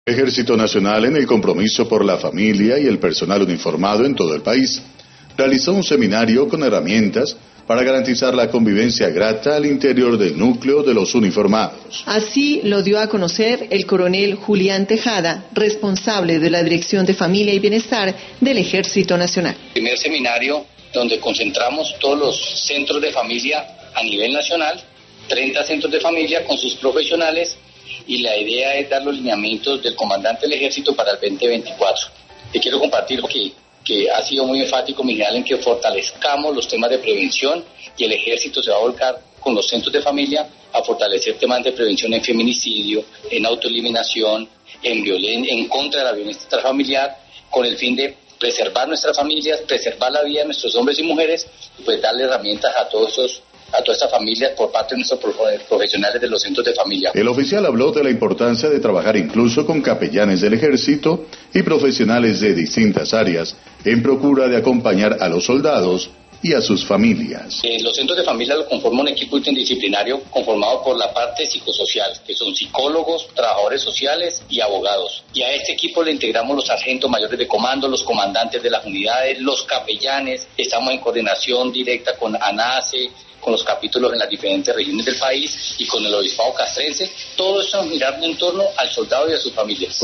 Ejército Nacional, en el compromiso por la familia y el personal uniformado en todo el país, realizó un seminario con herramientas para garantizar la convivencia grata al interior del núcleo de los uniformados. Así lo dio a conocer el coronel Julián Tejada, responsable de la Dirección de Familia y Bienestar del Ejército Nacional. Primer seminario donde concentramos todos los centros de familia a nivel nacional, 30 centros de familia con sus profesionales, y la idea es dar los lineamientos del comandante del ejército para el 2024. Te quiero compartir que ha sido muy enfático mi general en que fortalezcamos los temas de prevención, y el ejército se va a volcar con los centros de familia a fortalecer temas de prevención en feminicidio, en autoeliminación, en contra de la violencia intrafamiliar, con el fin de preservar nuestras familias, preservar la vida de nuestros hombres y mujeres, y pues darle herramientas a todas estas familias por parte de nuestros profesionales de los centros de familia. El oficial habló de la importancia de trabajar incluso con capellanes del ejército y profesionales de distintas áreas en procura de acompañar a los soldados y a sus familias. Los centros de familia lo conforma un equipo interdisciplinario conformado por la parte psicosocial, que son psicólogos, trabajadores sociales y abogados. Y a este equipo le integramos los sargentos mayores de comando, los comandantes de las unidades, los capellanes. Estamos en coordinación directa con ANACE, con los capítulos en las diferentes regiones del país y con el obispado castrense. Todo esto es mirar en torno al soldado y a sus familias.